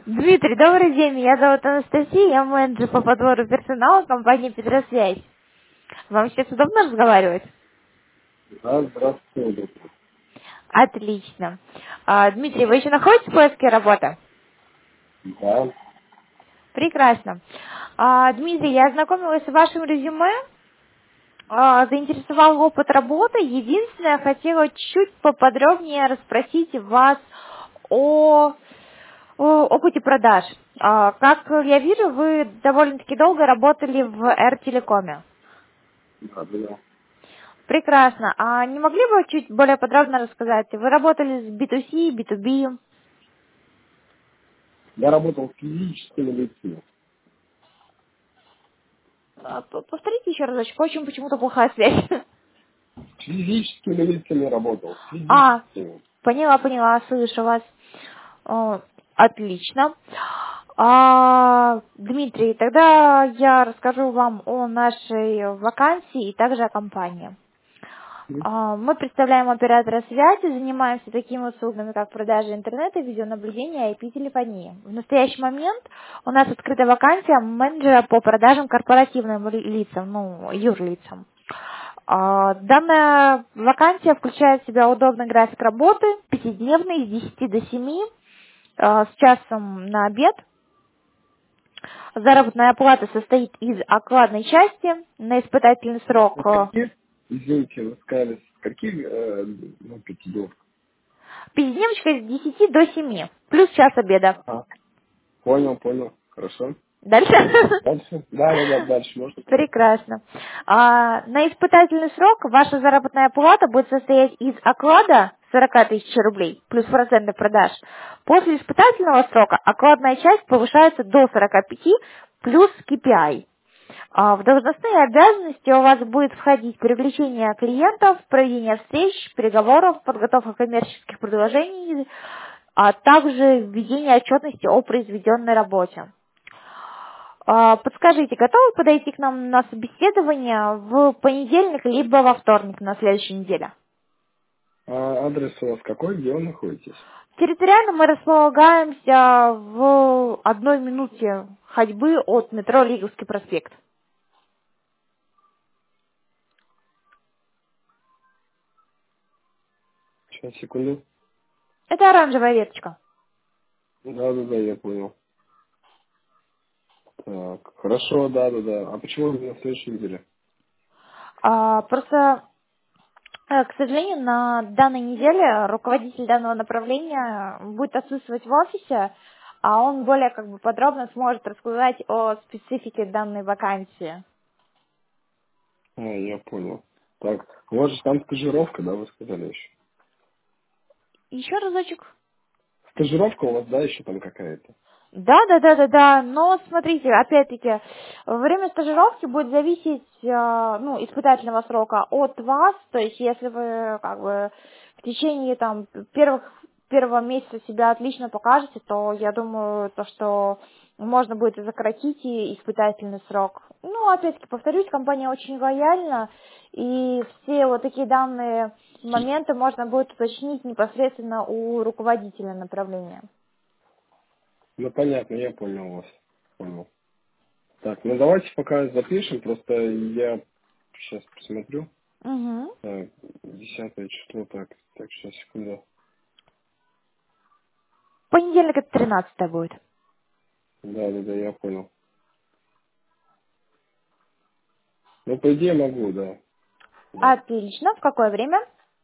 Дмитрий, добрый день. Меня зовут Анастасия, я менеджер по подбору персонала компании «Петросвязь». Вам сейчас удобно разговаривать? Да, здравствуйте, доктор. Отлично. Дмитрий, вы еще находитесь в поиске работы? Да, Прекрасно. Дмитрий, я ознакомилась с вашим резюме, заинтересовал опыт работы. Единственное, хотела чуть поподробнее расспросить вас о опыте продаж. Как я вижу, вы довольно-таки долго работали в Эр-Телекоме. да. Прекрасно. А не могли бы чуть более подробно рассказать? Вы работали с B2C, B2B? Я работал в физическом лице. Повторите еще разочек, очень почему-то плохая связь. С физическими лицами работал. С А, физическими. поняла, слышу вас. Отлично. Дмитрий, тогда я расскажу вам о нашей вакансии и также о компании. Мы представляем оператора связи, занимаемся такими услугами, как продажа интернета, видеонаблюдение и IP-телефонии. В настоящий момент у нас открыта вакансия менеджера по продажам корпоративным лицам, юрлицам. Данная вакансия включает в себя удобный график работы, пятидневный, с 10 до 7, с часом на обед. Заработная плата состоит из окладной части на испытательный срок. Со скольки, извините, вы сказали, с скольки, пятидневок? Пятидневочка с 10 до 7, плюс час обеда. Ага, понял, хорошо. Дальше? Дальше? Да, дальше можно. Прекрасно. На испытательный срок ваша заработная плата будет состоять из оклада 40 тысяч рублей плюс проценты продаж. После испытательного срока окладная часть повышается до 45 плюс KPI. В должностные обязанности у вас будет входить привлечение клиентов, проведение встреч, переговоров, подготовка коммерческих предложений, а также введение отчетности о произведенной работе. Подскажите, готовы подойти к нам на собеседование в понедельник либо во вторник на следующей неделе? А адрес у вас какой? Где вы находитесь? Территориально мы располагаемся в 1 минуте ходьбы от метро Лиговский проспект. Сейчас, секунду. Это оранжевая веточка. Да, я понял. Так, хорошо, да. А почему именно на следующей неделе? Просто, к сожалению, на данной неделе руководитель данного направления будет отсутствовать в офисе, а он более подробно сможет рассказать о специфике данной вакансии. Я понял. Так, у вас же там стажировка, да, вы сказали еще? Еще разочек. Стажировка у вас, да, еще там какая-то? Да, но смотрите, опять-таки, время стажировки будет зависеть, испытательного срока от вас, то есть если вы в течение первого месяца себя отлично покажете, то я думаю, что можно будет сократить и испытательный срок. Опять-таки, повторюсь, компания очень лояльна, и все вот такие данные моменты можно будет уточнить непосредственно у руководителя направления. Ну, понятно, я понял вас. Понял. Так, ну давайте пока запишем, просто я сейчас посмотрю. Угу. Так, 10 число, так, сейчас, секунду. Понедельник это 13 будет. Да, я понял. Ну, по идее могу, да. Да. Отлично. В какое время?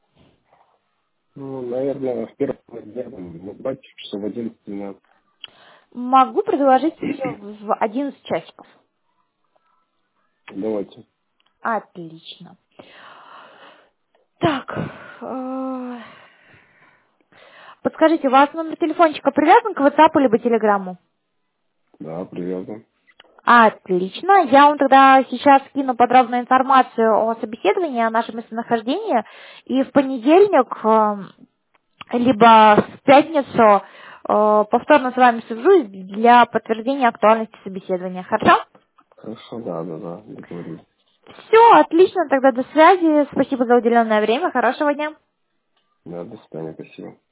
Ну, наверное, в первом дня, ну, давайте часов в 11-12. Могу предложить в 11 часиков. Давайте. Отлично. Так. Подскажите, у вас номер телефончика привязан к WhatsApp либо Телеграмму? Да, привязан. Отлично. Я вам тогда сейчас скину подробную информацию о собеседовании, о нашем местонахождении. И в понедельник, либо в пятницу, повторно с вами свяжусь для подтверждения актуальности собеседования. Хорошо? Хорошо, да, договорились. Все, отлично, тогда до связи. Спасибо за уделенное время. Хорошего дня. Да, до свидания, спасибо.